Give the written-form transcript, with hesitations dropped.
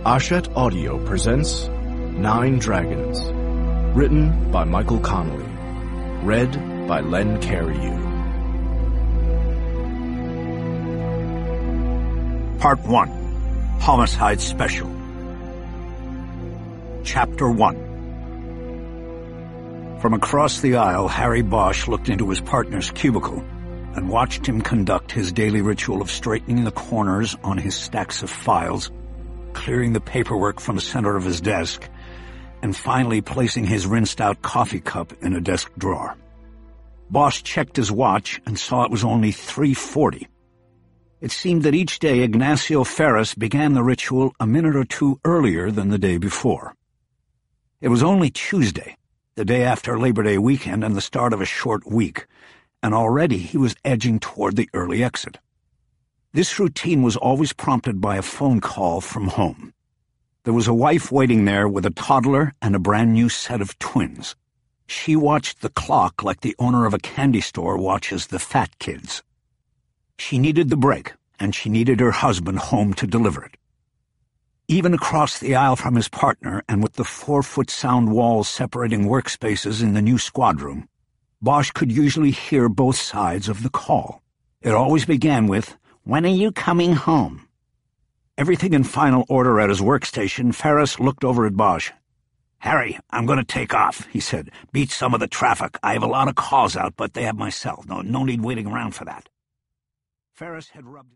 Hachette Audio presents Nine Dragons, written by Michael Connelly, read by Len Cariou. Part 1, Homicide Special. Chapter 1. From across the aisle, Harry Bosch looked into his partner's cubicle and watched him conduct his daily ritual of straightening the corners on his stacks of files, clearing the paperwork from the center of his desk, and finally placing his rinsed-out coffee cup in a desk drawer. Bosch checked his watch and saw it was only 3:40. It seemed that each day Ignacio Ferris began the ritual a minute or two earlier than the day before. It was only Tuesday, the day after Labor Day weekend and the start of a short week, and already he was edging toward the early exit. This routine was always prompted by a phone call from home. There was a wife waiting there with a toddler and a brand-new set of twins. She watched the clock like the owner of a candy store watches the fat kids. She needed the break, and she needed her husband home to deliver it. Even across the aisle from his partner, and with the 4-foot sound walls separating workspaces in the new squad room, Bosch could usually hear both sides of the call. It always began with, "When are you coming home?" Everything in final order at his workstation, Ferris looked over at Bosch. "Harry, I'm going to take off," he said. "Beat some of the traffic. I have a lot of calls out, but they have my cell. No need waiting around for that." Ferris had rubbed